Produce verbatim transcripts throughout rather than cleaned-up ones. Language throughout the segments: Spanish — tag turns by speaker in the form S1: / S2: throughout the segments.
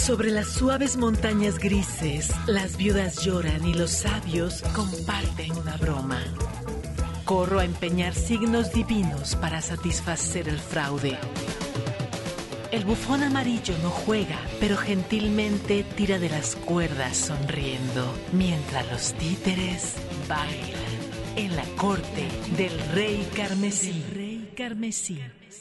S1: Sobre las suaves montañas grises, las viudas lloran y los sabios comparten una broma. Corro a empeñar signos divinos para satisfacer el fraude. El bufón amarillo no juega, pero gentilmente tira de las cuerdas sonriendo, mientras los títeres bailan en la corte del rey carmesí. Rey carmesí.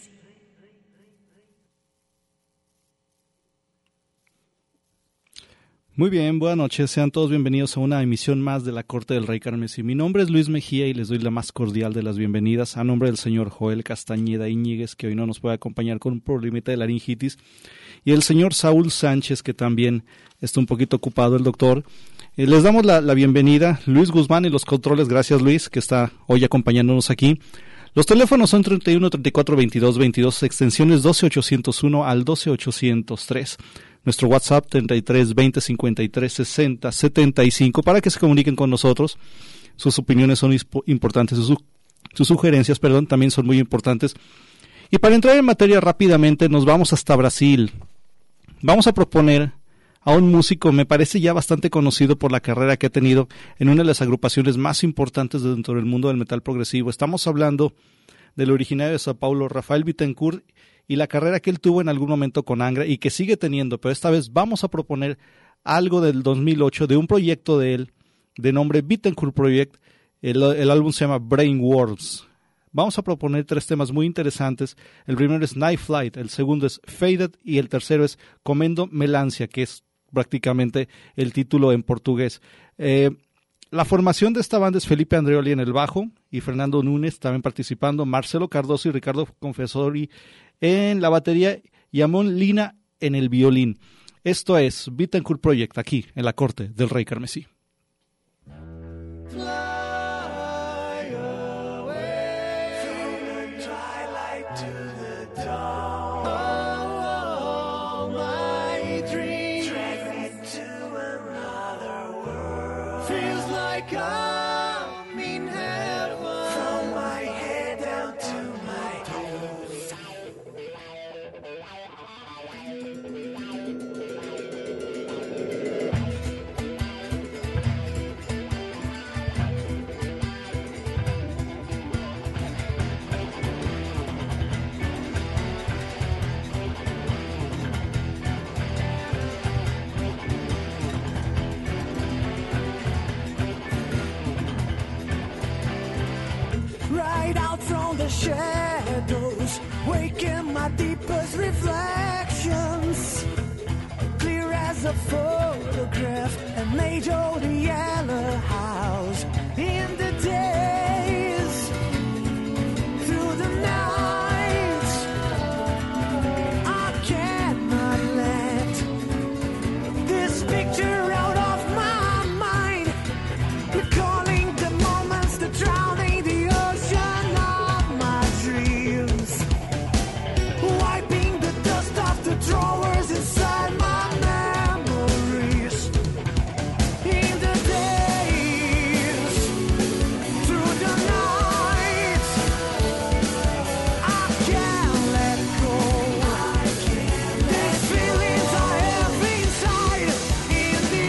S2: Muy bien, buenas noches, sean todos bienvenidos a una emisión más de la Corte del Rey Carmesí. Mi nombre es Luis Mejía y les doy la más cordial de las bienvenidas a nombre del señor Joel Castañeda Íñiguez, que hoy no nos puede acompañar con un problemita de laringitis, y el señor Saúl Sánchez, que también está un poquito ocupado, el doctor. Eh, les damos la, la bienvenida, Luis Guzmán y los controles, gracias Luis, que está hoy acompañándonos aquí. Los teléfonos son treinta y uno, treinta y cuatro, veintidós, veintidós, extensiones doce ochocientos uno al doce ochocientos tres. Nuestro WhatsApp treinta y tres, veinte, cincuenta y tres, sesenta, setenta y cinco para que se comuniquen con nosotros. Sus opiniones son importantes, sus, sus sugerencias, perdón, también son muy importantes. Y para entrar en materia rápidamente nos vamos hasta Brasil. Vamos a proponer a un músico, me parece ya bastante conocido por la carrera que ha tenido en una de las agrupaciones más importantes dentro del mundo del metal progresivo. Estamos hablando del originario de Sao Paulo, Rafael Bittencourt, y la carrera que él tuvo en algún momento con Angra y que sigue teniendo, pero esta vez vamos a proponer algo del dos mil ocho de un proyecto de él de nombre Bittencourt Project. El, el álbum se llama Brainworms. Vamos a proponer tres temas muy interesantes. El primero es Night Flight, el segundo es Faded y el tercero es Comendo Melancia, que es prácticamente el título en portugués. Eh, La formación de esta banda es Felipe Andreoli en el bajo y Fernando Núñez también participando, Marcelo Cardoso y Ricardo Confessori en la batería y Amon Lina en el violín. Esto es Bittencourt Project aquí en la Corte del Rey Carmesí.
S3: I'm in heaven, from my head down to my toes. Right out from the shadows, waking my deepest reflections, clear as a photograph, and made all the yellow house in the days, through the nights. I cannot let this picture out of my mind, recalling the moments that drowning the ocean of my dreams, wiping the dust off the drawers inside my memories. In the days, through the nights, I can't let go. These feelings I have inside, in the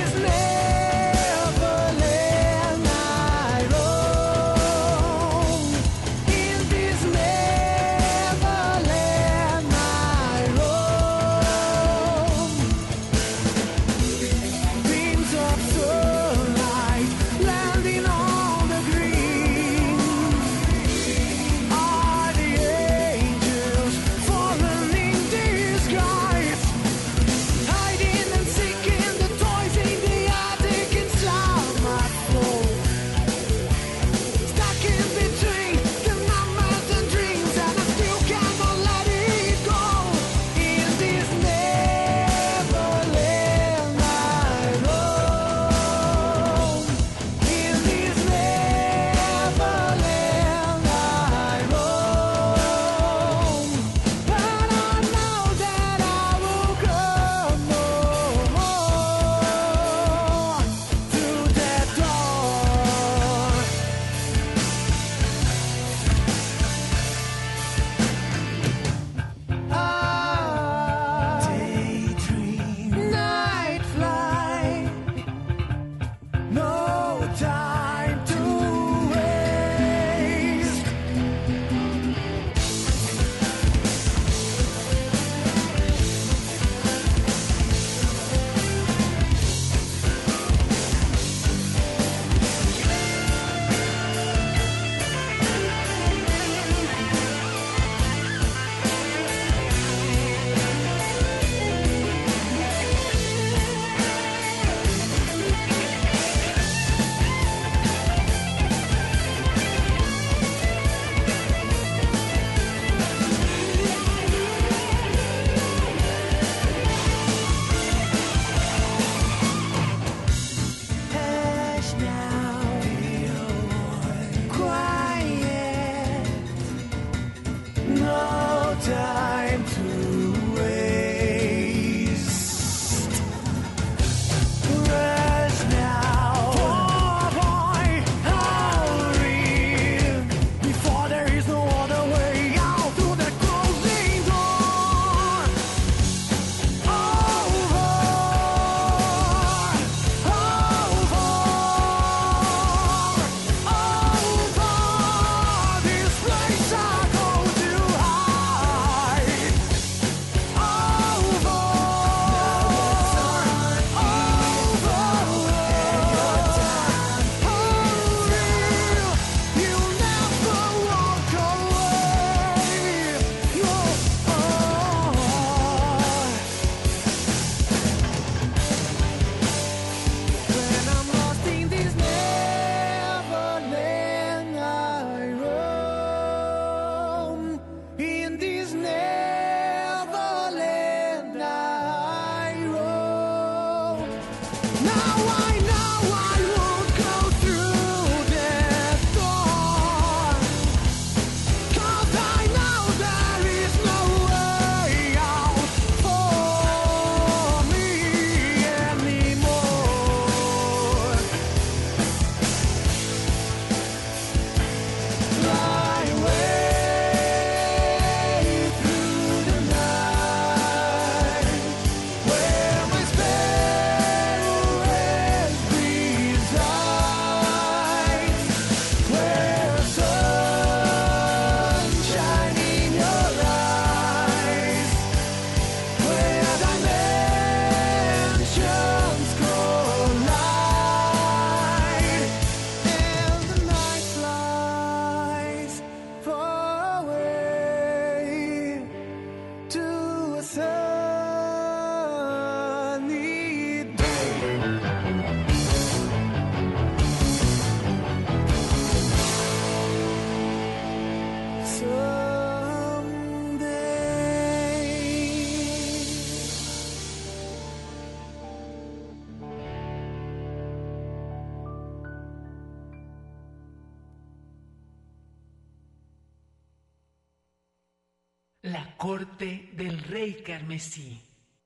S1: La corte del rey carmesí.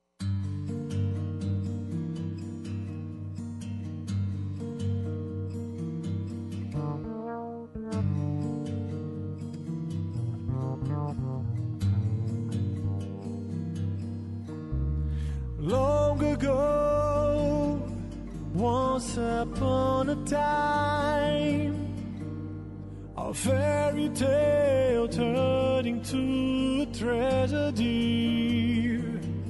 S3: Long ago, once upon a time, a fairy tale turning to a tragedy,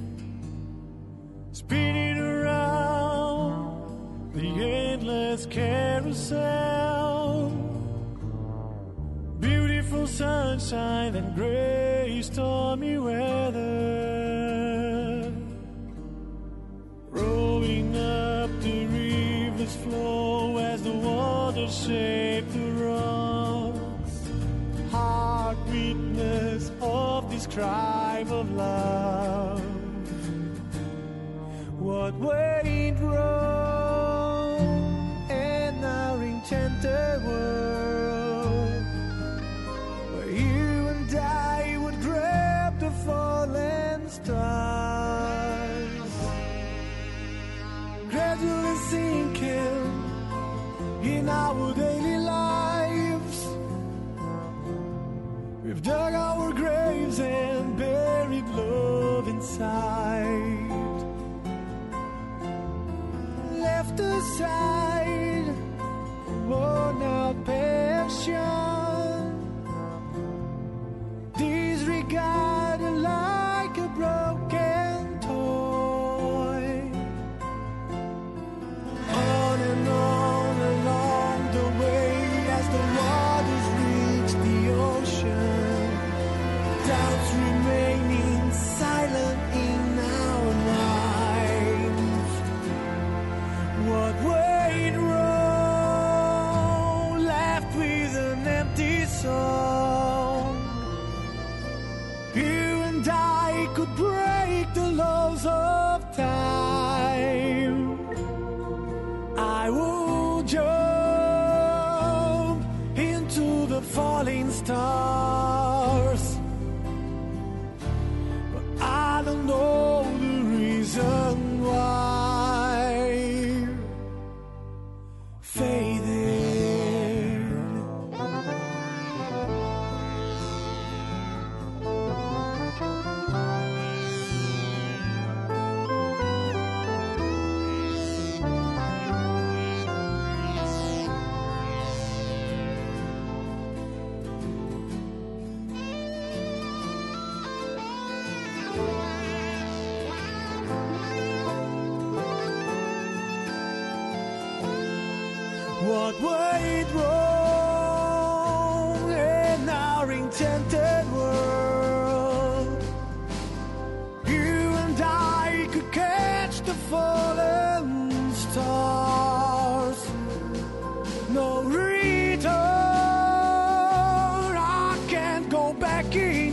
S3: spinning around the endless carousel. Beautiful sunshine and gray stormy weather, rolling up the river's flow as the waters shape the rocks. Heart witness of this crime of love. What went wrong in our enchanted world, where you and I would grab the fallen stars, gradually sinking in our daily lives. We've dug our graves and buried love inside, left aside worn out passion, disregarded like a broken toy. On and on along the way as the waters reach the ocean, doubts remaining silent in our minds. What went wrong, left with an empty soul. You and I could break the laws of time. I will jump into the falling stars, but I don't know the reason why. Faded. What went wrong in our enchanted world? You and I could catch the fallen stars. No return, I can't go back in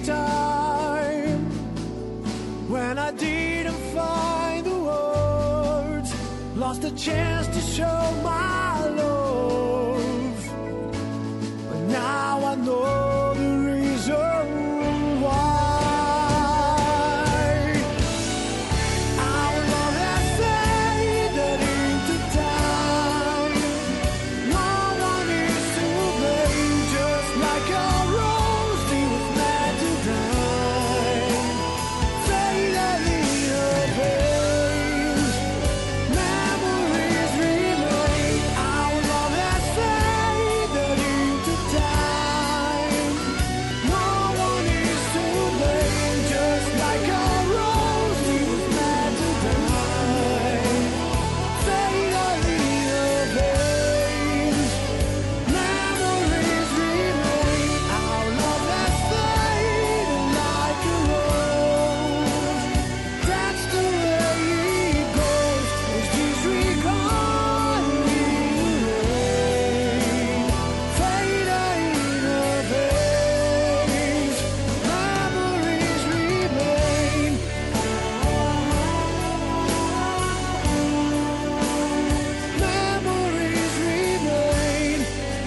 S3: time. When I didn't find the words lost a chance to show my love, but now I know the reason why. Our love has faded into time. No one is to blame, just like a rose that was meant to die. Faded in your veins, memories remain. Our love has faded into time. No one is to blame, just like a rose that was meant to die. Faded in your veins, memories remain. Our love has faded like a rose. That's the way it goes. It's disregarding rain. Faded in your veins, memories remain. Memories remain.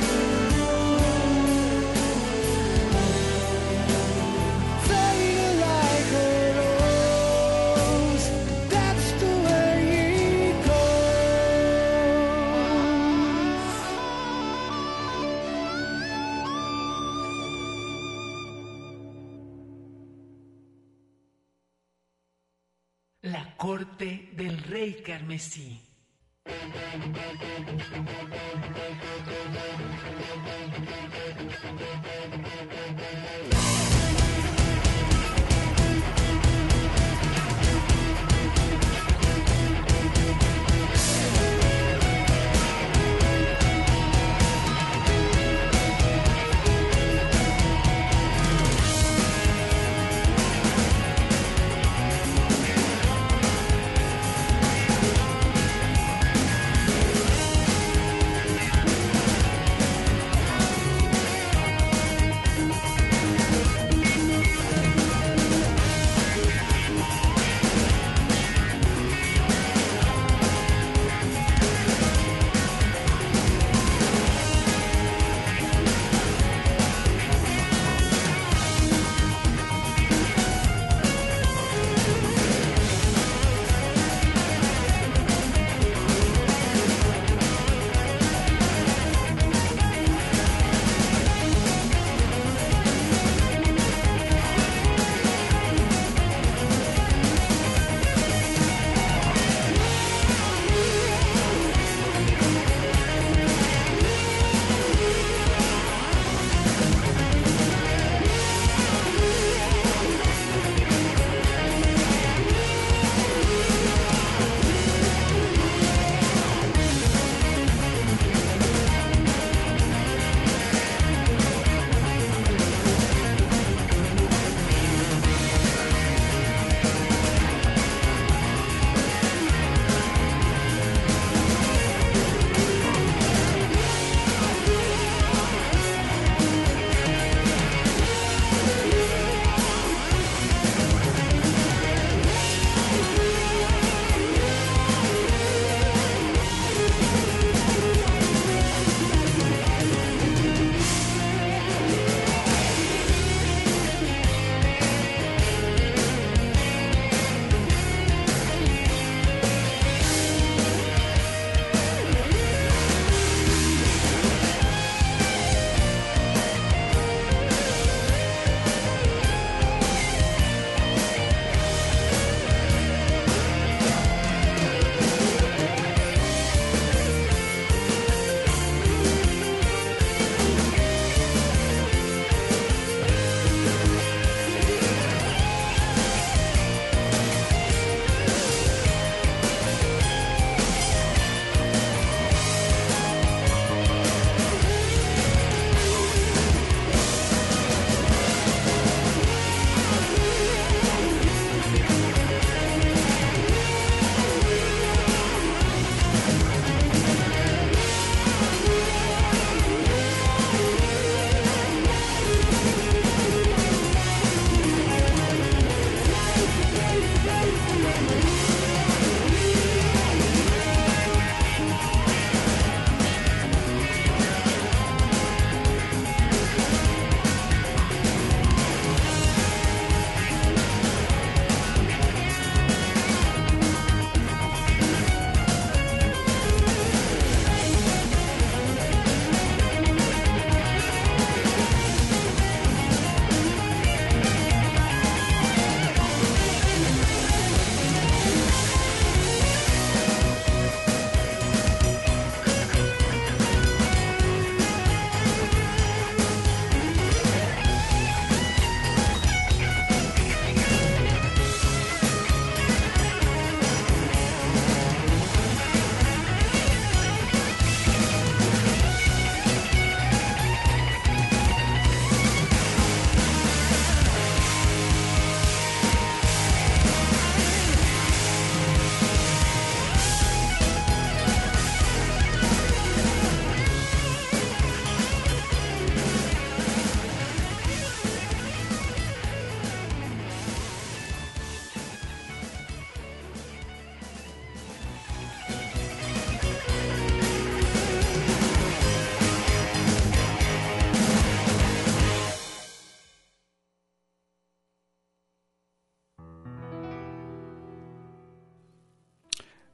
S3: Faded like a rose. That's the way it goes.
S1: La corte del rey carmesí.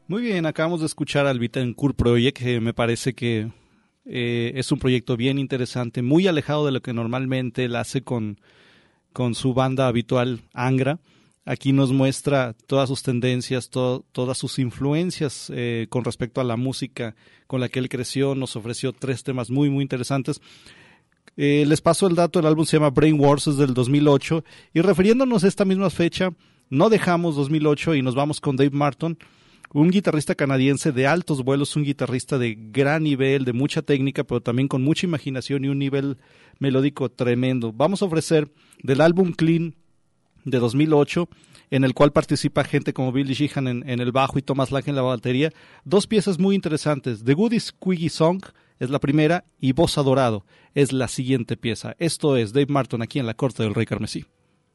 S2: Muy bien, acabamos de escuchar al Bittencourt Project, que me parece que eh, es un proyecto bien interesante, muy alejado de lo que normalmente él hace con, con su banda habitual, Angra. Aquí nos muestra todas sus tendencias, to- todas sus influencias eh, con respecto a la música con la que él creció. Nos ofreció tres temas muy, muy interesantes. Eh, les paso el dato, el álbum se llama Brain Wars, es del dos mil ocho, y refiriéndonos a esta misma fecha, no dejamos dos mil ocho y nos vamos con Dave Martin, un guitarrista canadiense de altos vuelos, un guitarrista de gran nivel, de mucha técnica, pero también con mucha imaginación y un nivel melódico tremendo. Vamos a ofrecer del álbum Clean de dos mil ocho, en el cual participa gente como Billy Sheehan en, en el bajo y Thomas Lang en la batería, dos piezas muy interesantes. The Good Squeaky Song es la primera y Voz Adorado es la siguiente pieza. Esto es Dave Martin aquí en la corte del Rey Carmesí.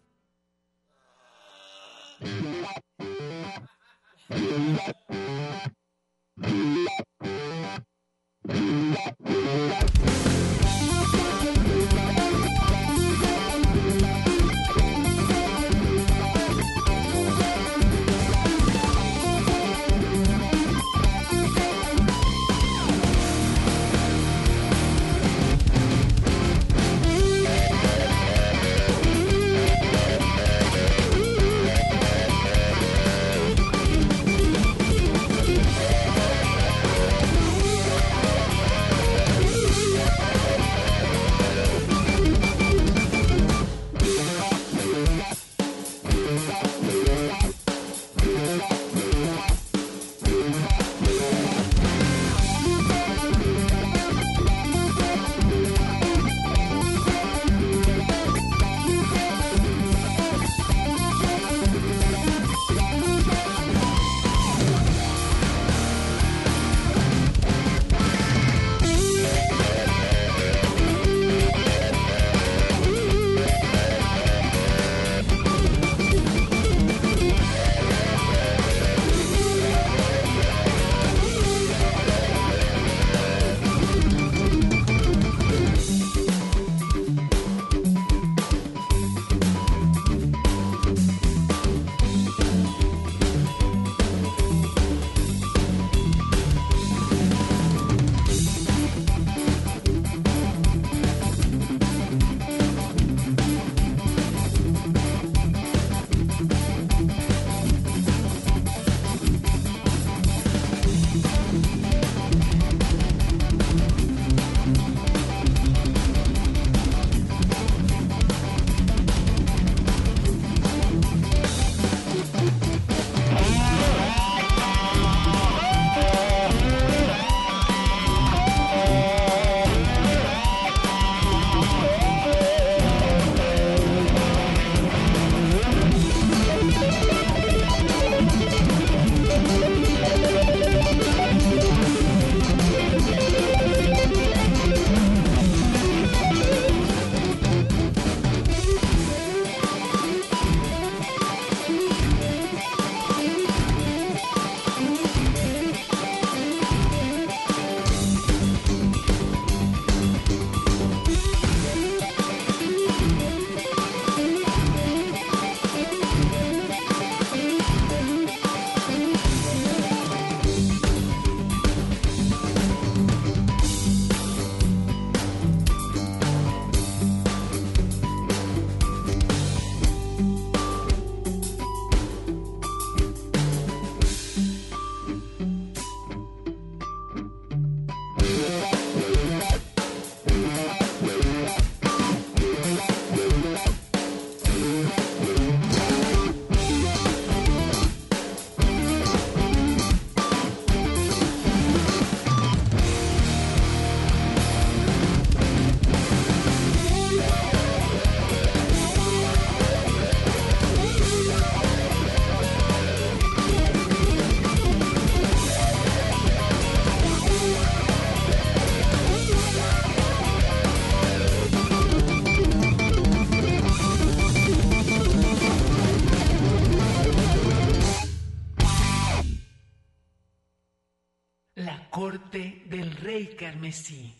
S1: corte del rey carmesí.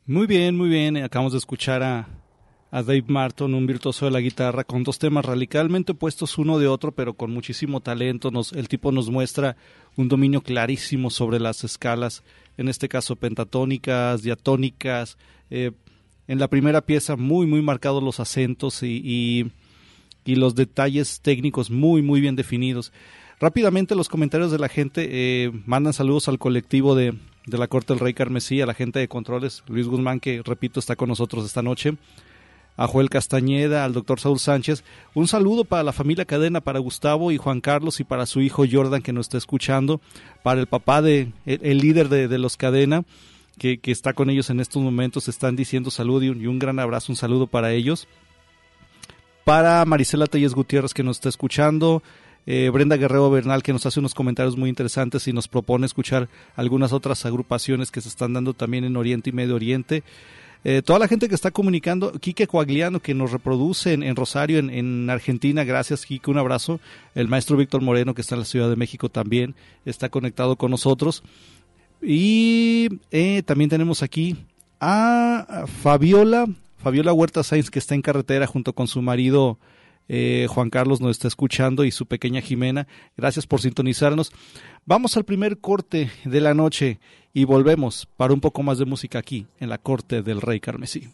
S2: Muy bien, muy bien. Acabamos de escuchar a, a Dave Martin, un virtuoso de la guitarra, con dos temas radicalmente opuestos uno de otro, pero con muchísimo talento. Nos, el tipo nos muestra un dominio clarísimo sobre las escalas, en este caso pentatónicas, diatónicas. Eh, en la primera pieza muy, muy marcados los acentos y, y, y los detalles técnicos muy, muy bien definidos. Rápidamente los comentarios de la gente, eh, mandan saludos al colectivo de, de la Corte del Rey Carmesí, a la gente de controles, Luis Guzmán, que repito está con nosotros esta noche, a Joel Castañeda, al doctor Saúl Sánchez. Un saludo para la familia Cadena, para Gustavo y Juan Carlos y para su hijo Jordan que nos está escuchando, para el papá, de el, el líder de, de los Cadena, que, que está con ellos en estos momentos, están diciendo salud y un, y un gran abrazo, un saludo para ellos. Para Marisela Telles Gutiérrez que nos está escuchando, Eh, Brenda Guerrero Bernal, que nos hace unos comentarios muy interesantes y nos propone escuchar algunas otras agrupaciones que se están dando también en Oriente y Medio Oriente. Eh, toda la gente que está comunicando, Quique Coagliano, que nos reproduce en, en Rosario, en, en Argentina, gracias Quique, un abrazo. El maestro Víctor Moreno, que está en la Ciudad de México también, está conectado con nosotros. Y eh, también tenemos aquí a Fabiola, Fabiola Huerta Sainz, que está en carretera junto con su marido Eh, Juan Carlos nos está escuchando y su pequeña Jimena. Gracias por sintonizarnos. Vamos al primer corte de la noche y volvemos para un poco más de música aquí en la Corte del Rey Carmesí.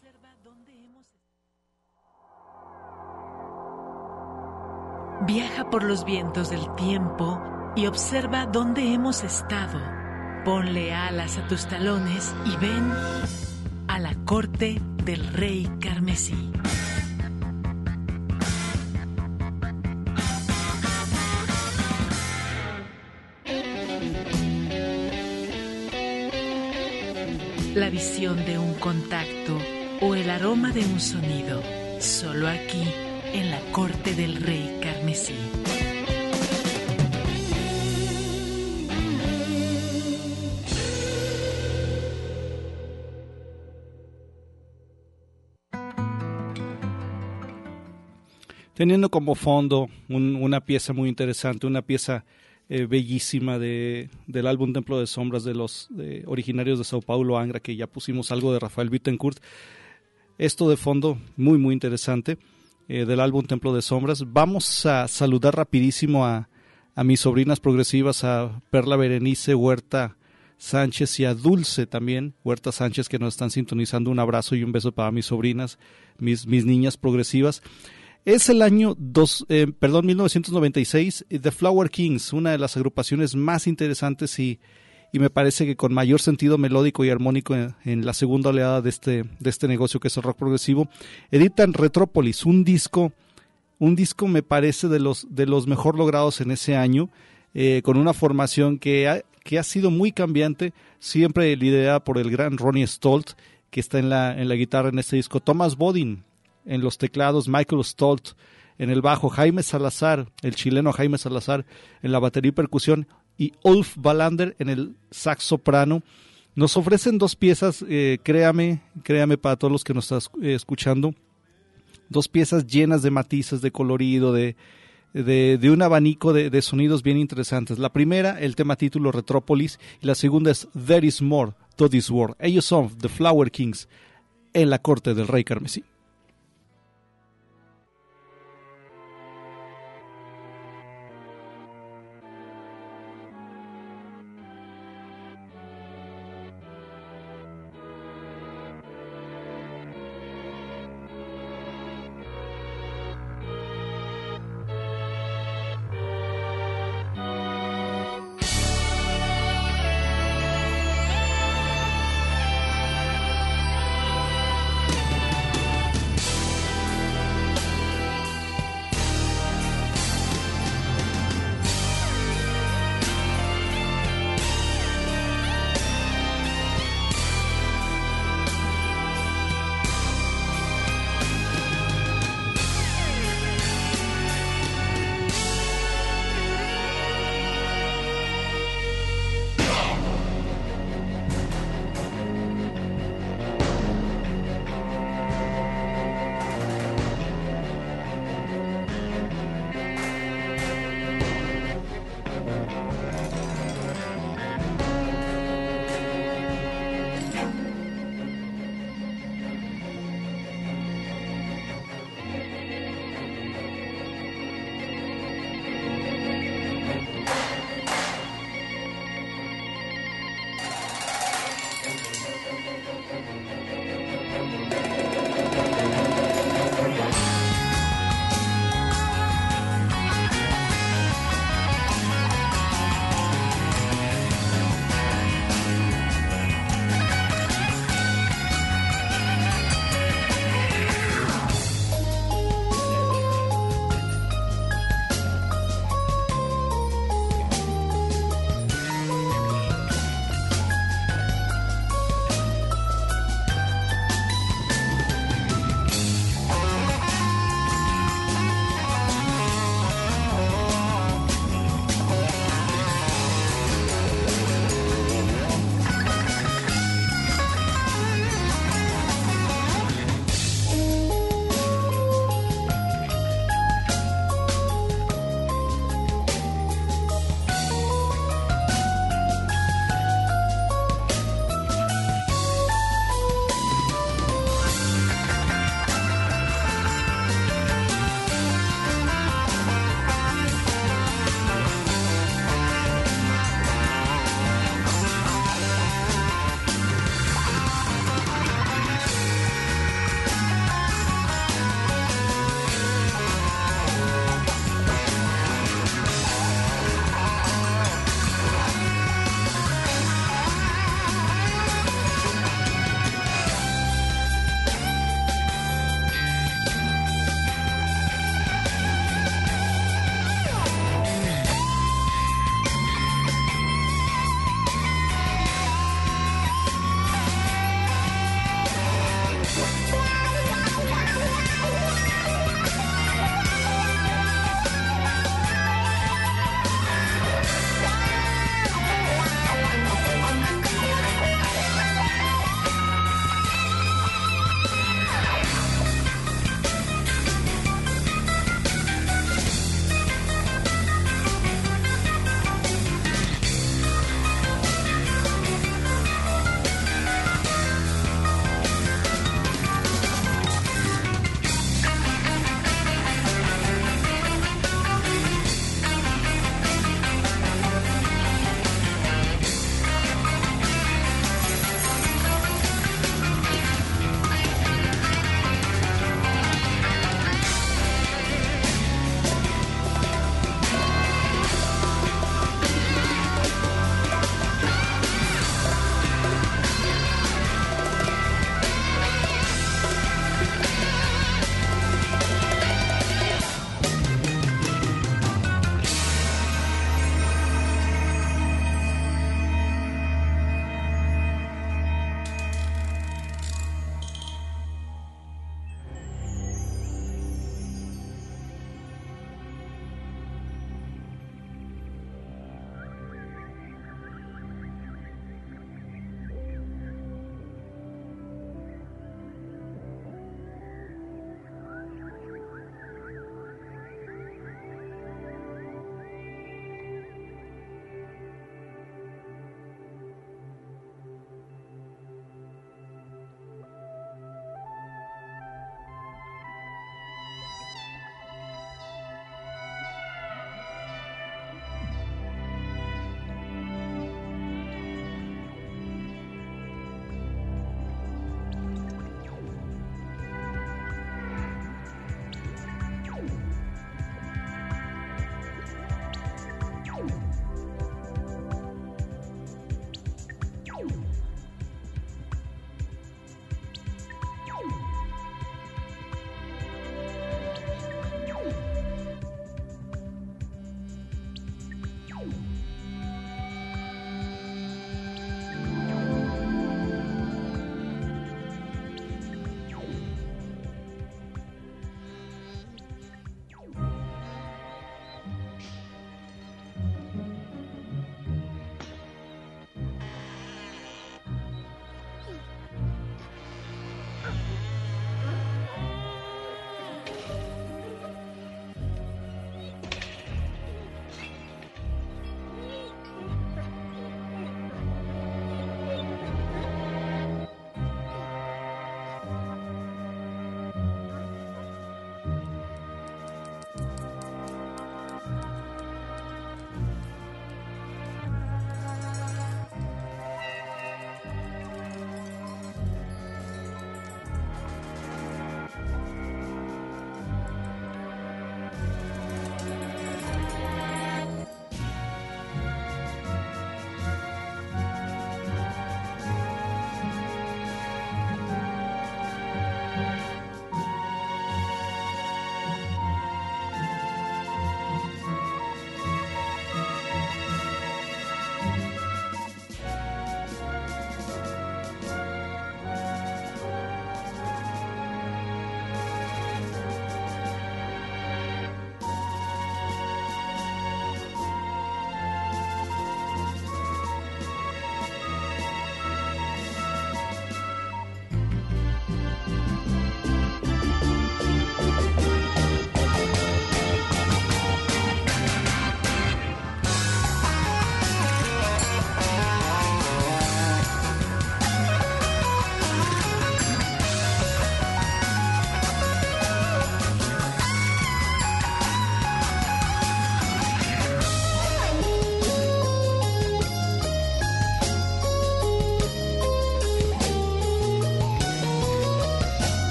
S1: Viaja por los vientos del tiempo y observa dónde hemos estado. Ponle alas a tus talones y ven a la Corte del Rey Carmesí. La visión de un contacto o el aroma de un sonido, solo aquí en la Corte del Rey Carmesí.
S2: Teniendo como fondo un, una pieza muy interesante, una pieza Eh, bellísima de, del álbum Templo de Sombras de los de, originarios de Sao Paulo, Angra, que ya pusimos algo de Rafael Bittencourt. Esto de fondo, muy muy interesante, eh, del álbum Templo de Sombras. Vamos a saludar rapidísimo a, a mis sobrinas progresivas, a Perla Berenice Huerta Sánchez y a Dulce también, Huerta Sánchez, que nos están sintonizando. Un abrazo y un beso para mis sobrinas, mis, mis niñas progresivas. Es el año dos, eh, perdón, mil novecientos noventa y seis, The Flower Kings, una de las agrupaciones más interesantes y, y me parece que con mayor sentido melódico y armónico en, en la segunda oleada de este, de este negocio que es el rock progresivo, editan Retrópolis, un disco, un disco me parece de los, de los mejor logrados en ese año, eh, con una formación que ha, que ha sido muy cambiante, siempre liderada por el gran Ronnie Stolt, que está en la, en la guitarra en este disco, Thomas Bodin en los teclados, Michael Stolt en el bajo, Jaime Salazar, el chileno Jaime Salazar en la batería y percusión, y Ulf Wallander en el sax soprano. Nos ofrecen dos piezas, eh, créame, créame para todos los que nos están eh, escuchando, dos piezas llenas de matices, de colorido, de, de, de un abanico de, de sonidos bien interesantes. La primera, el tema título Retrópolis, y la segunda es There is More to This World. Ellos son The Flower Kings en la Corte del Rey Carmesí.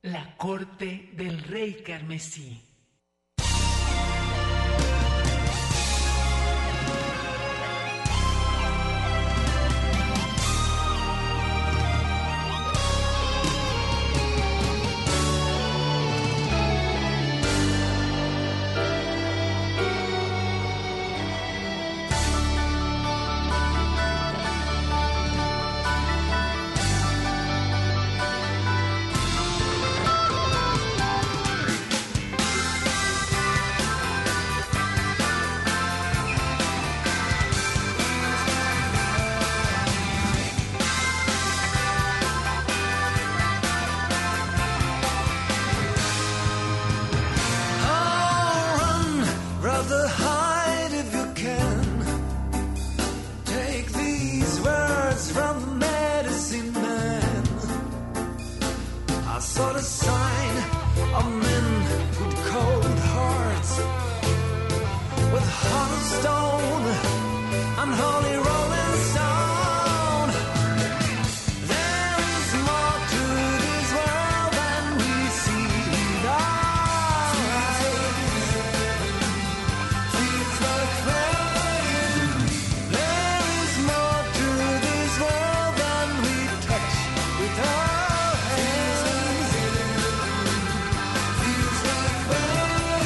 S1: La corte del rey carmesí.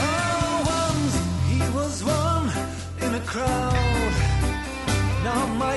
S3: Now my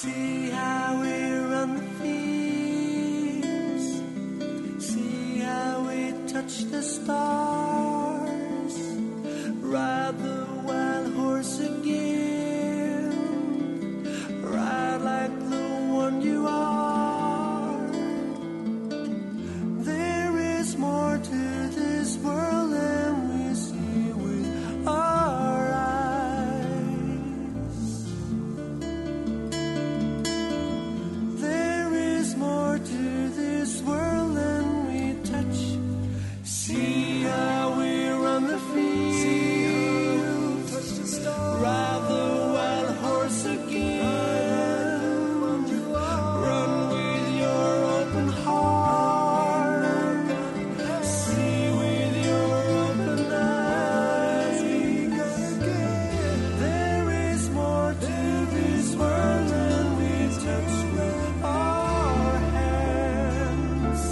S3: See how we run the fields, see how we touch the stars, ride the wild horse again, ride like the one you are. There is more to this world than we see with our eyes. There is more to this world than we touch. See how we run the field, see how we touch the stars, ride the wild horse again, run with your open heart, see with your open eyes. There is more to this world than we touch with our hands.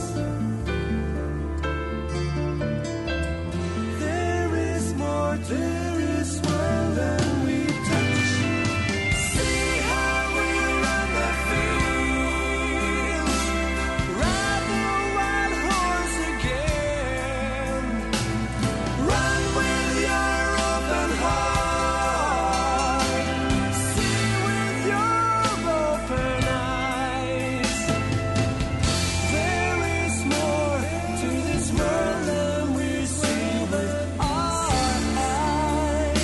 S3: There is more to this world than we touch. See how we run the field, ride the wild horse again, run with your open heart, see with your open eyes. There is more to this world than we see with our eyes.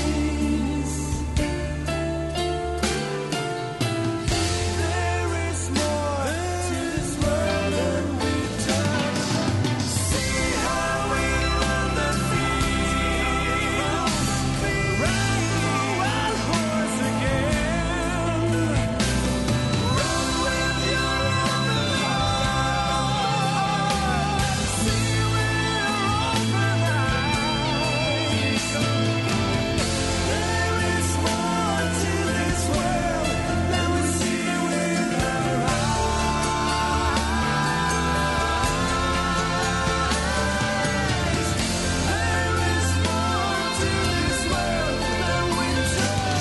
S3: There is more to this world than we touch. See how we run the field, ride the wild horse again, run with your open heart, see with your open eyes. There is more to this world than we see with our eyes. There is more to this world than we touch.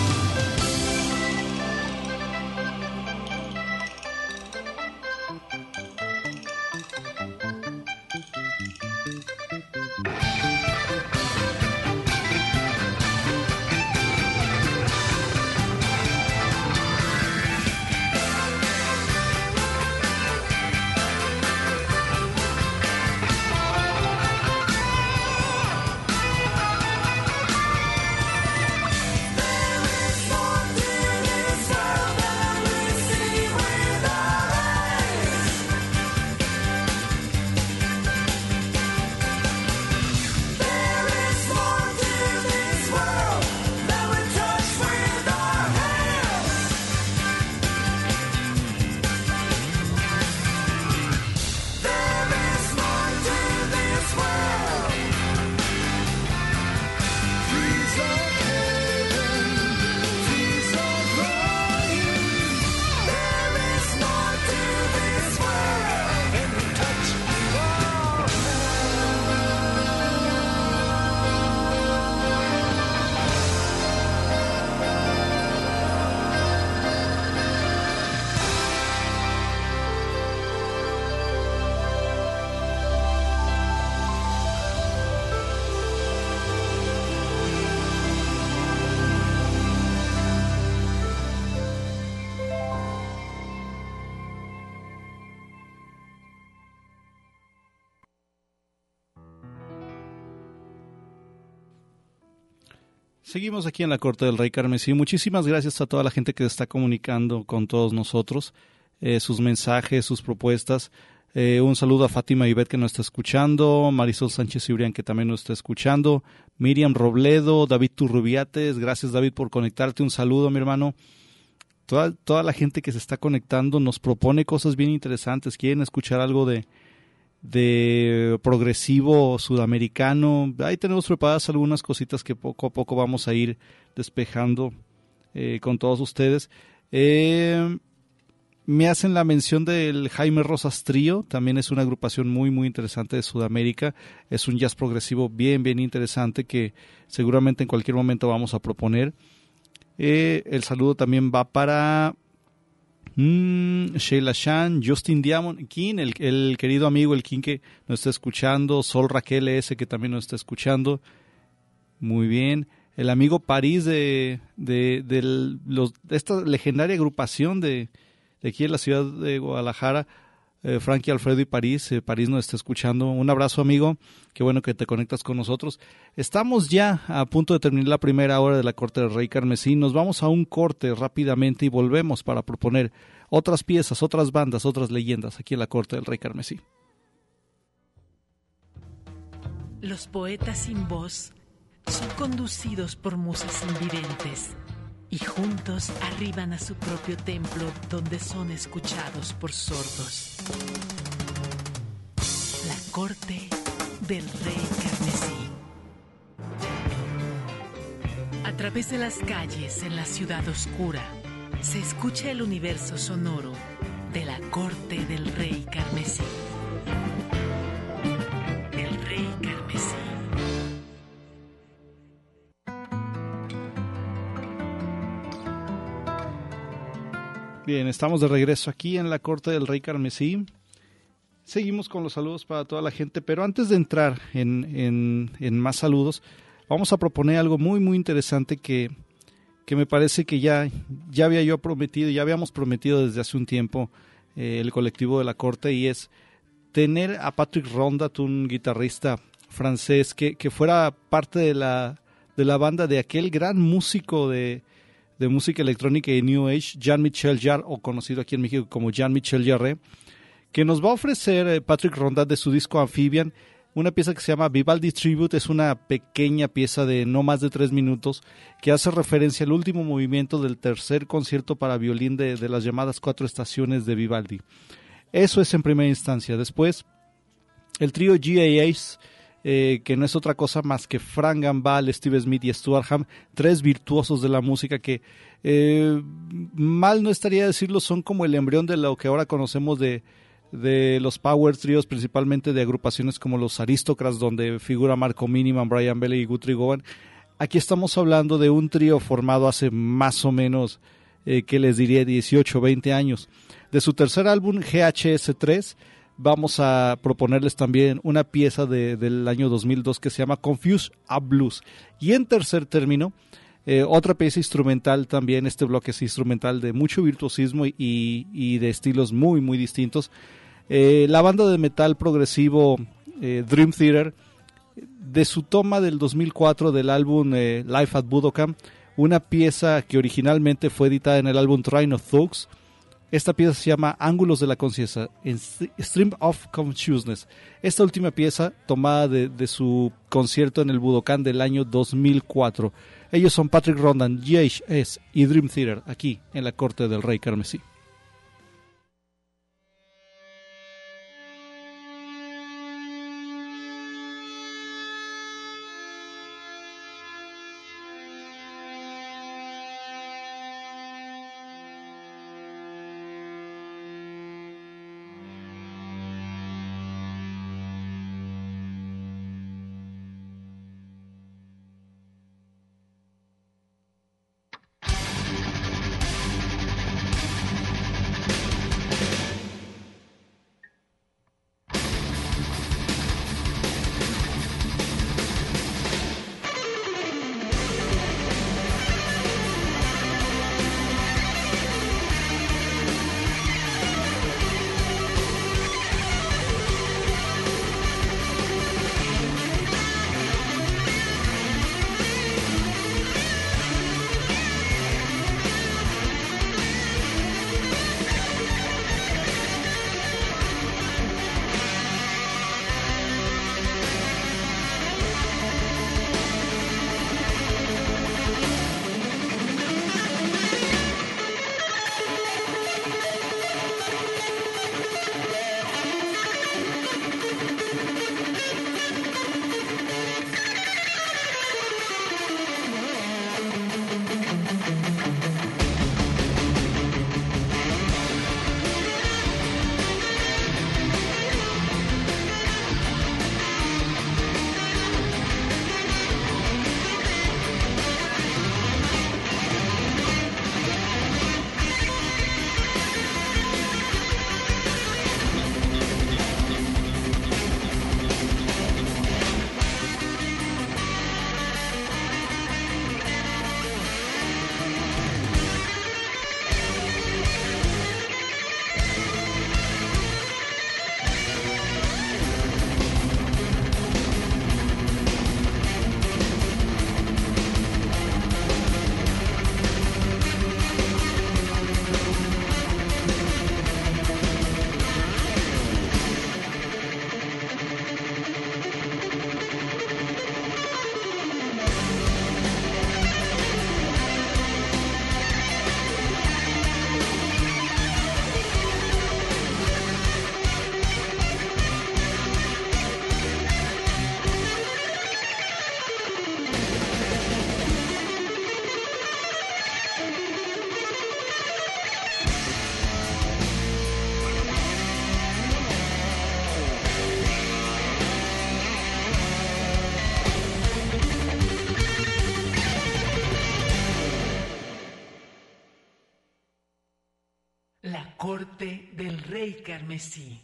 S2: Seguimos aquí en la Corte del Rey Carmesí. Muchísimas gracias a toda la gente que se está comunicando con todos nosotros, eh, sus mensajes, sus propuestas. Eh, un saludo a Fátima Ibet que nos está escuchando, Marisol Sánchez Cibrián que también nos está escuchando, Miriam Robledo, David Turrubiates, gracias David por conectarte, un saludo mi hermano. Toda, toda la gente que se está conectando nos propone cosas bien interesantes, quieren escuchar algo de, de progresivo sudamericano. Ahí tenemos preparadas algunas cositas que poco a poco vamos a ir despejando eh, con todos ustedes. Eh, me hacen la mención del Jaime Rosas Trío, también es una agrupación muy muy interesante de Sudamérica, es un jazz progresivo bien bien interesante que seguramente en cualquier momento vamos a proponer. Eh, el saludo también va para Mm, Sheila Shan, Justin Diamond, King, el, el querido amigo, el King que nos está escuchando, Sol Raquel S que también nos está escuchando. Muy bien. El amigo París de, de, de, los, de esta legendaria agrupación de, de aquí en la ciudad de Guadalajara, eh, Frankie, Alfredo y París. Eh, París nos está escuchando. Un abrazo, amigo. Qué bueno que te conectas con nosotros. Estamos ya a punto de terminar la primera hora de la Corte del Rey Carmesí. Nos vamos a un corte rápidamente y volvemos para proponer otras piezas, otras bandas, otras leyendas aquí en la Corte del Rey Carmesí.
S1: Los poetas sin voz son conducidos por musas invidentes y juntos arriban a su propio templo donde son escuchados por sordos. La corte del Rey Carmesí. A través de las calles en la ciudad oscura se escucha el universo sonoro de la corte del Rey Carmesí. El Rey Carmesí.
S2: Bien, estamos de regreso aquí en la Corte del Rey Carmesí. Seguimos con los saludos para toda la gente, pero antes de entrar en, en, en más saludos, vamos a proponer algo muy, muy interesante que, que me parece que ya, ya había yo prometido, ya habíamos prometido desde hace un tiempo eh, el colectivo de la Corte, y es tener a Patrick Rondat, un guitarrista francés, que, que fuera parte de la, de la banda de aquel gran músico de... de música electrónica y New Age, Jean-Michel Jarre, o conocido aquí en México como Jean-Michel Jarre, que nos va a ofrecer eh, Patrick Rondat de su disco Amphibian, una pieza que se llama Vivaldi Tribute. Es una pequeña pieza de no más de tres minutos que hace referencia al último movimiento del tercer concierto para violín de, de las llamadas cuatro estaciones de Vivaldi. Eso es en primera instancia. Después, el trío G A Ace, Eh, que no es otra cosa más que Frank Gambale, Steve Smith y Stuart Hamm, tres virtuosos de la música que, eh, mal no estaría decirlo, son como el embrión de lo que ahora conocemos de, de los power tríos, principalmente de agrupaciones como los Aristocrats, donde figura Marco Miniman, Brian Bell y Guthrie Govan. Aquí estamos hablando de un trío formado hace más o menos, eh, que les diría, dieciocho, veinte años. De su tercer álbum, G H S tres, vamos a proponerles también una pieza de, del año dos mil dos que se llama Confused Up Blues. Y en tercer término, eh, otra pieza instrumental también. Este bloque es instrumental de mucho virtuosismo y, y de estilos muy, muy distintos. Eh, la banda de metal progresivo eh, Dream Theater, de su toma del dos mil cuatro del álbum eh, Live at Budokan, una pieza que originalmente fue editada en el álbum Train of Thugs. Esta pieza se llama Ángulos de la Conciencia, en Stream of Consciousness. Esta última pieza tomada de, de su concierto en el Budokan del año dos mil cuatro. Ellos son Patrick Rondat, G H S y Dream Theater, aquí en la Corte del Rey Carmesí.
S1: corte del rey carmesí.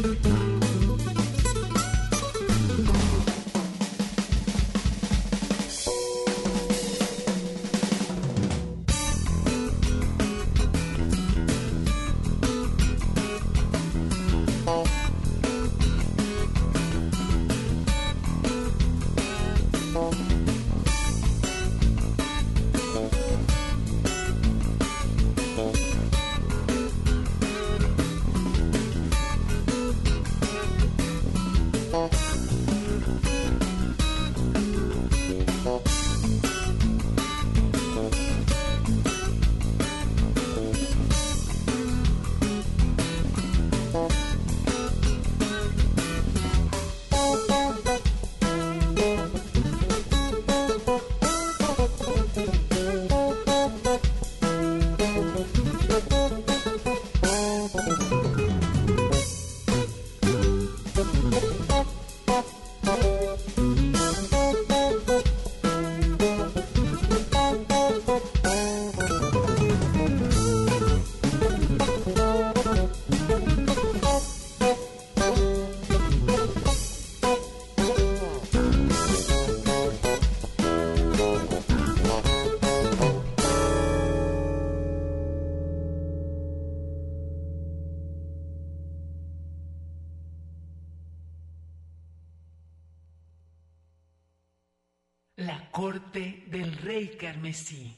S1: La corte del rey carmesí.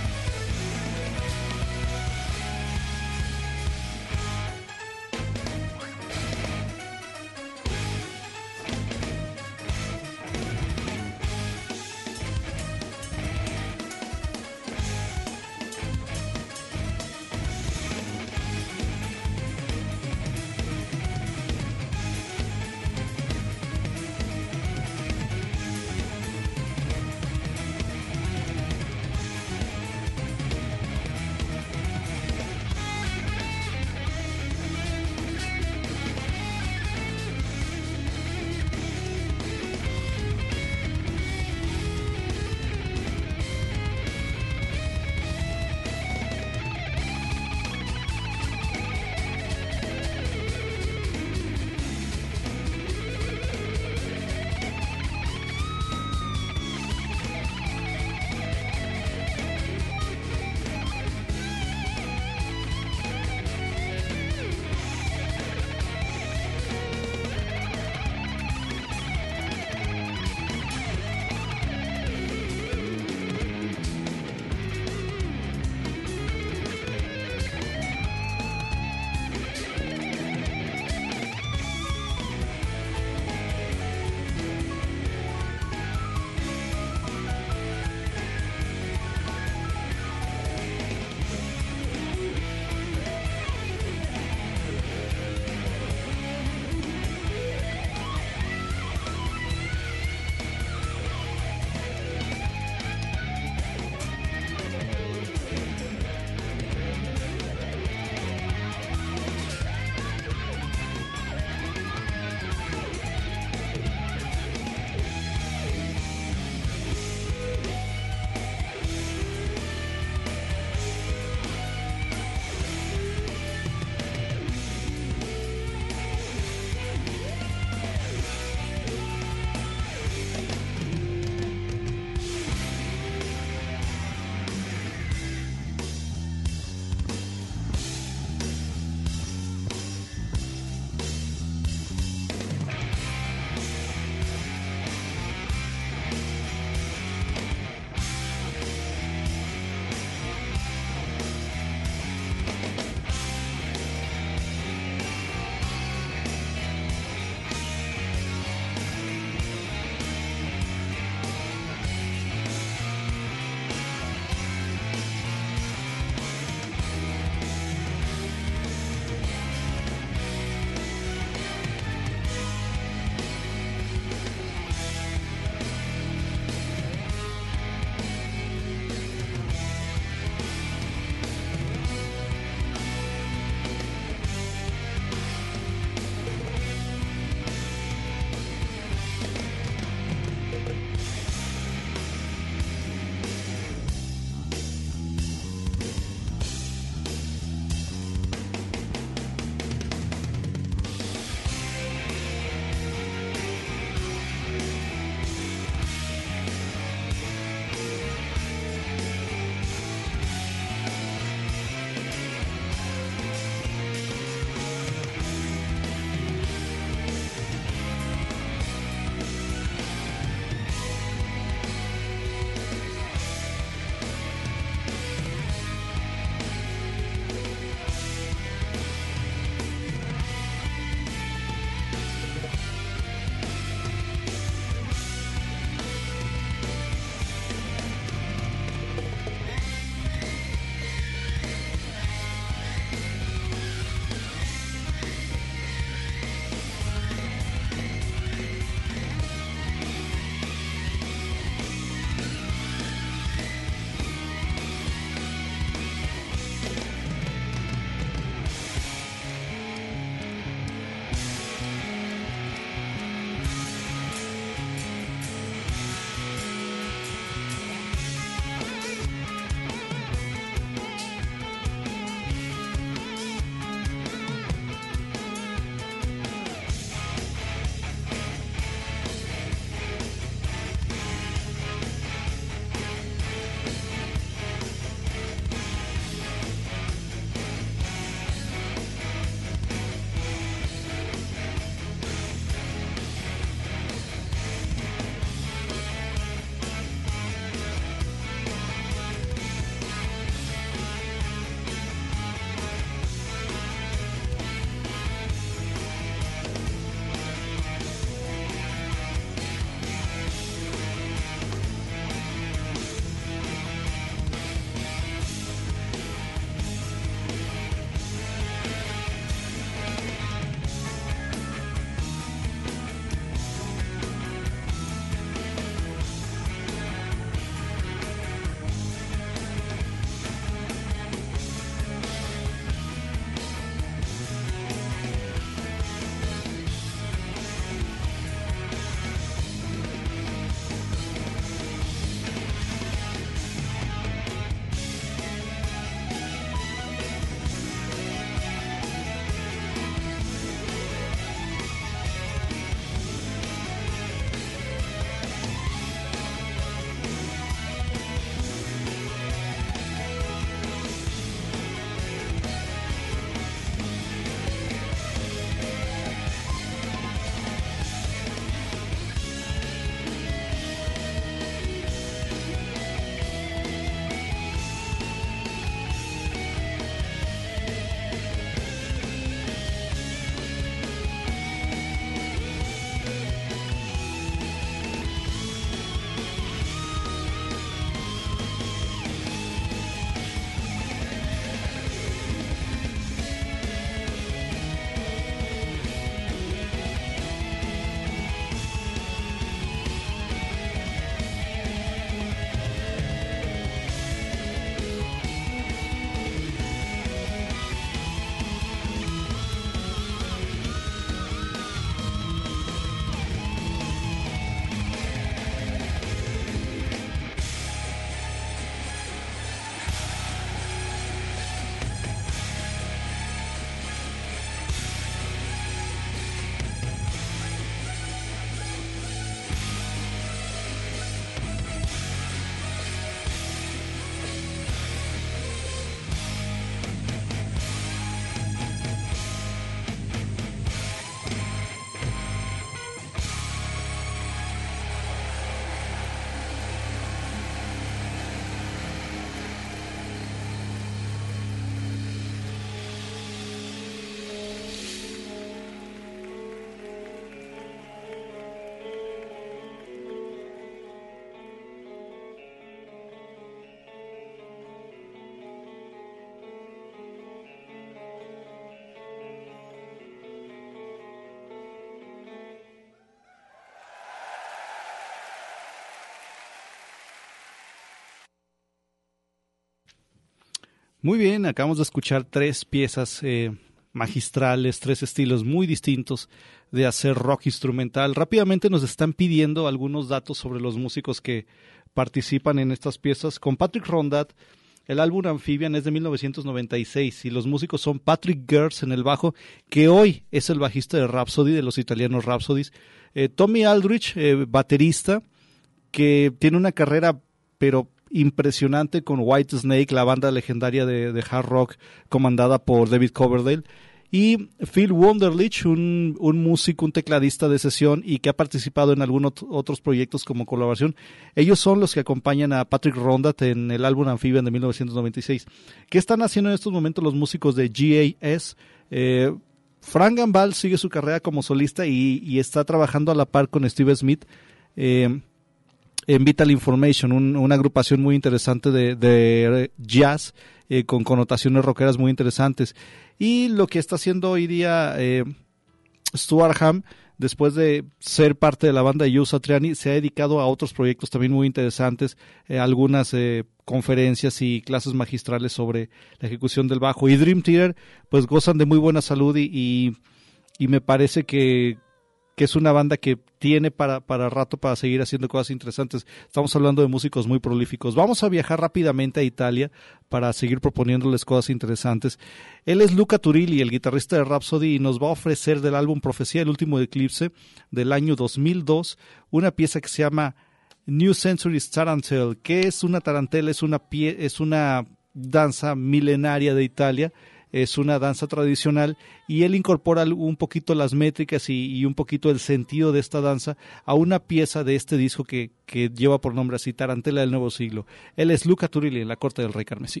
S2: Muy bien, acabamos de escuchar tres piezas eh, magistrales, tres estilos muy distintos de hacer rock instrumental. Rápidamente nos están pidiendo algunos datos sobre los músicos que participan en estas piezas. Con Patrick Rondat, el álbum Amphibian es de mil novecientos noventa y seis y los músicos son Patrick Gers en el bajo, que hoy es el bajista de Rhapsody, de los italianos Rhapsodies. Eh, Tommy Aldrich, eh, baterista, que tiene una carrera pero impresionante con Whitesnake, la banda legendaria de, de hard rock comandada por David Coverdale. Y Phil Wunderlich, un, un músico, un tecladista de sesión y que ha participado en algunos otros proyectos como colaboración. Ellos son los que acompañan a Patrick Rondat en el álbum Amphibian de mil novecientos noventa y seis. ¿Qué están haciendo en estos momentos los músicos de G A S? Eh, Frank Gambale sigue su carrera como solista y, y está trabajando a la par con Steve Smith eh, en Vital Information, un, una agrupación muy interesante de, de jazz eh, con connotaciones rockeras muy interesantes. Y lo que está haciendo hoy día eh, Stuart Hamm, después de ser parte de la banda de Joe Satriani, se ha dedicado a otros proyectos también muy interesantes, eh, algunas eh, conferencias y clases magistrales sobre la ejecución del bajo. Y Dream Theater, pues gozan de muy buena salud y, y, y me parece que que es una banda que tiene para, para rato para seguir haciendo cosas interesantes. Estamos hablando de músicos muy prolíficos. Vamos a viajar rápidamente a Italia para seguir proponiéndoles cosas interesantes. Él es Luca Turilli, el guitarrista de Rhapsody, y nos va a ofrecer del álbum Profecía, el último eclipse, del año dos mil dos, una pieza que se llama New Century's Tarantelle. ¿Qué es una tarantela? Es una, pie, es una danza milenaria de Italia. Es una danza tradicional y él incorpora un poquito las métricas y, y un poquito el sentido de esta danza a una pieza de este disco que, que lleva por nombre así, Tarantela del Nuevo Siglo. Él es Luca Turilli en la corte del Rey Carmesí.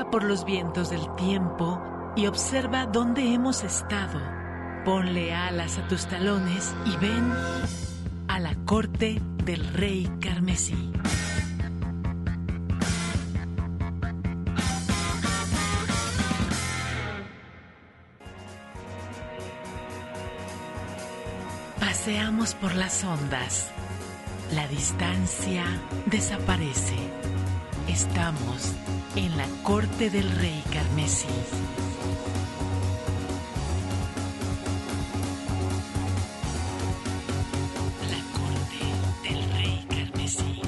S1: Viaja por los vientos del tiempo y observa dónde hemos estado. Ponle alas a tus talones y ven a la corte del rey carmesí. Paseamos por las ondas. La distancia desaparece. Estamos en la corte del rey carmesí. La corte del rey carmesí.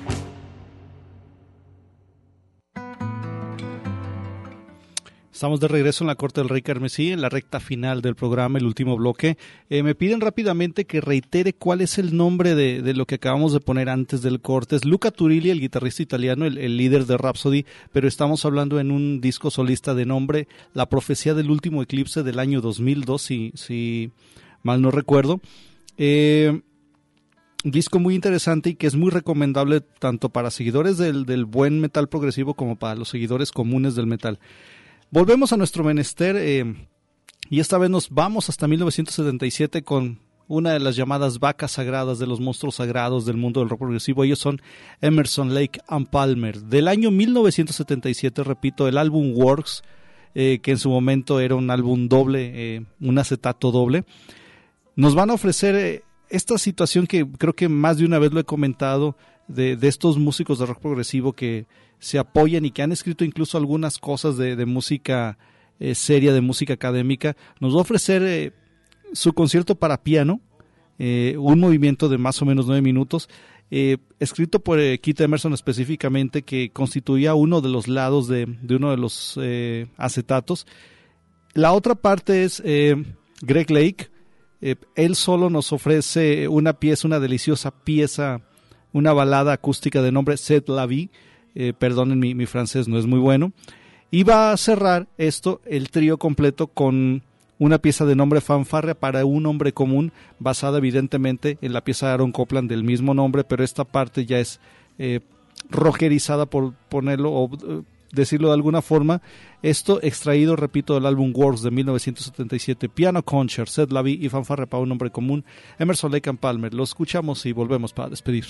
S2: Estamos de regreso en la corte del rey carmesí, en la recta final del programa, el último bloque. Eh, me piden rápidamente que reitere cuál es el nombre de, de lo que acabamos de poner antes del corte. Es Luca Turilli, el guitarrista italiano, el, el líder de Rhapsody, pero estamos hablando en un disco solista de nombre La profecía del último eclipse del año dos mil dos, si, si mal no recuerdo. Eh, un disco muy interesante y que es muy recomendable tanto para seguidores del, del buen metal progresivo como para los seguidores comunes del metal. Volvemos a nuestro menester eh, y esta vez nos vamos hasta mil novecientos setenta y siete con una de las llamadas vacas sagradas de los monstruos sagrados del mundo del rock progresivo. Ellos son Emerson, Lake and Palmer. Del año mil novecientos setenta y siete, repito, el álbum Works, eh, que en su momento era un álbum doble, eh, un acetato doble, nos van a ofrecer eh, esta situación que creo que más de una vez lo he comentado, de, de estos músicos de rock progresivo que se apoyan y que han escrito incluso algunas cosas de, de música eh, seria, de música académica. Nos va a ofrecer eh, su concierto para piano, eh, un movimiento de más o menos nueve minutos, eh, escrito por eh, Keith Emerson específicamente, que constituía uno de los lados de, de uno de los eh, acetatos. La otra parte es eh, Greg Lake. Eh, él solo nos ofrece una pieza, una deliciosa pieza, una balada acústica de nombre C'est la vie. Eh, perdonen mi, mi francés, no es muy bueno. Y va a cerrar esto, el trío completo, con una pieza de nombre Fanfarria para un hombre común, basada evidentemente en la pieza de Aaron Copland del mismo nombre, pero esta parte ya es eh, rockerizada, por ponerlo o eh, decirlo de alguna forma. Esto extraído, repito, del álbum Works de mil novecientos setenta y siete, Piano Concert, C'est la vie y Fanfarria para un hombre común, Emerson, Lake and Palmer. Lo escuchamos y volvemos para despedir.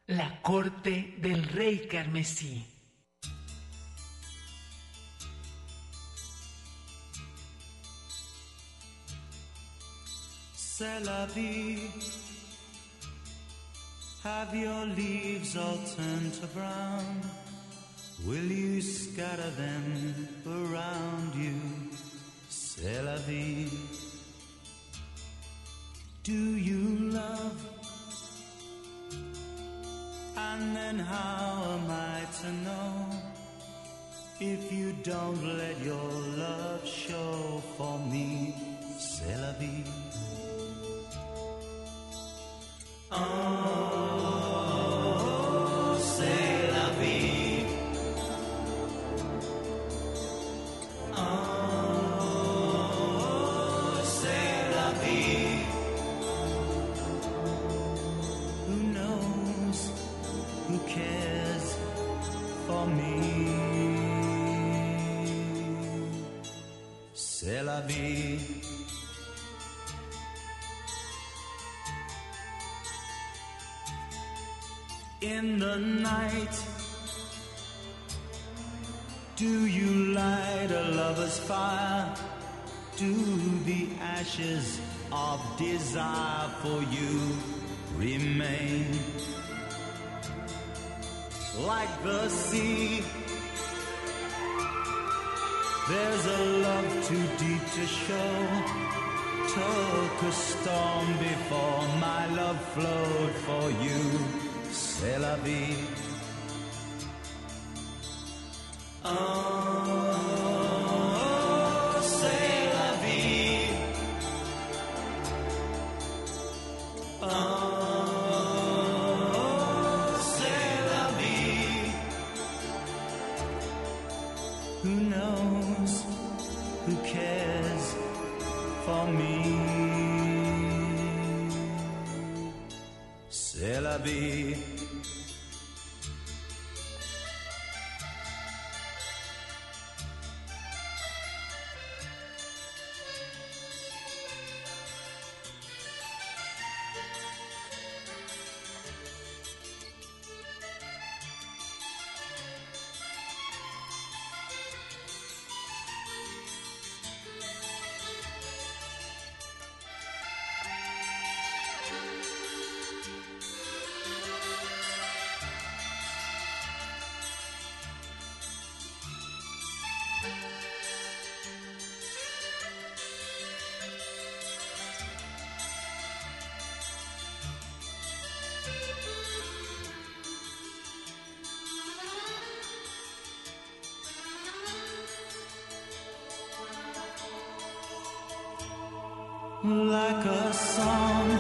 S1: La corte del rey carmesí.
S4: C'est la vie. Have your leaves all turned to brown? Will you scatter them around you? C'est la vie. Do you love? And then how am I to know if you don't let your love show for me? C'est la vie. Oh, c'est la vie. Oh, c'est la vie. Who knows? Who cares for me? C'est la vie. In the night, do you light a lover's fire? Do the ashes of desire for you remain? Like the sea, there's a love too deep to show. Took a storm before my love flowed for you. C'est la vie. Oh, c'est la vie. Oh, c'est la vie. Who knows? Who cares for me? C'est la vie. Like a song,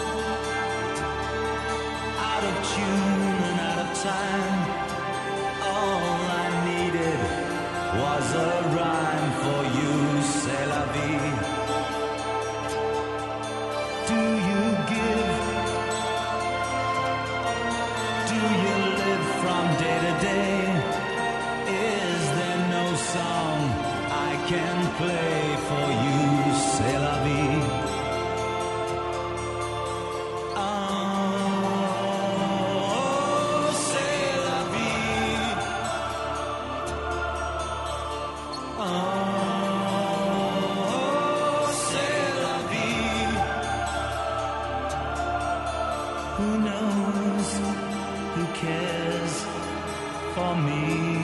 S4: out of tune and out of time. All I needed was a rhyme for you. C'est la vie. Do you give? Do you live from day to day? Is there no song I can play for you? C'est la vie. Who knows? Who cares for me?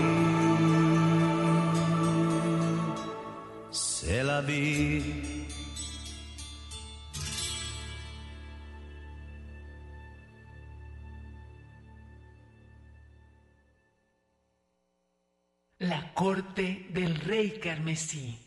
S4: C'est la vie.
S1: La corte del rey carmesí.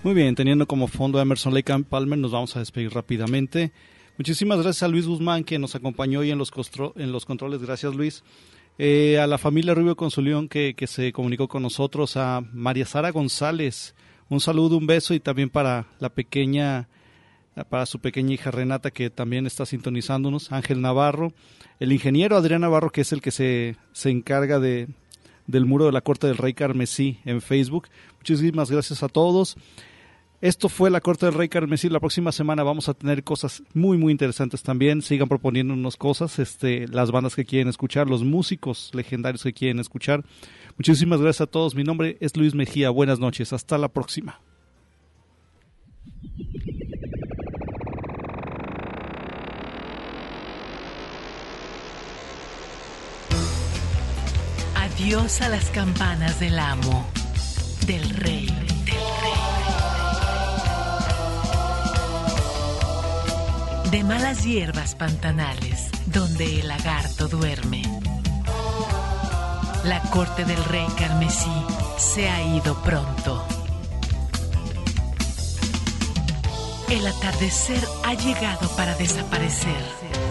S2: Muy bien, teniendo como fondo a Emerson Lake and Palmer, nos vamos a despedir rápidamente. Muchísimas gracias a Luis Guzmán, que nos acompañó hoy en los, costro, en los controles. Gracias, Luis. Eh, a la familia Rubio Consulión que, que se comunicó con nosotros, a María Sara González, un saludo, un beso, y también para la pequeña, para su pequeña hija Renata, que también está sintonizándonos, Ángel Navarro, el ingeniero Adrián Navarro, que es el que se, se encarga de, del muro de la Corte del Rey Carmesí en Facebook. Muchísimas gracias a todos. Esto fue la Corte del Rey Carmesí. La próxima semana vamos a tener cosas muy muy interesantes también. Sigan proponiéndonos cosas, este, las bandas que quieren escuchar, los músicos legendarios que quieren escuchar. Muchísimas gracias a todos. Mi nombre es Luis Mejía. Buenas noches. Hasta la próxima.
S1: Adiós a las campanas del amo, del rey, del rey. De malas hierbas pantanales, donde el lagarto duerme. La corte del rey carmesí se ha ido pronto. El atardecer ha llegado para desaparecer.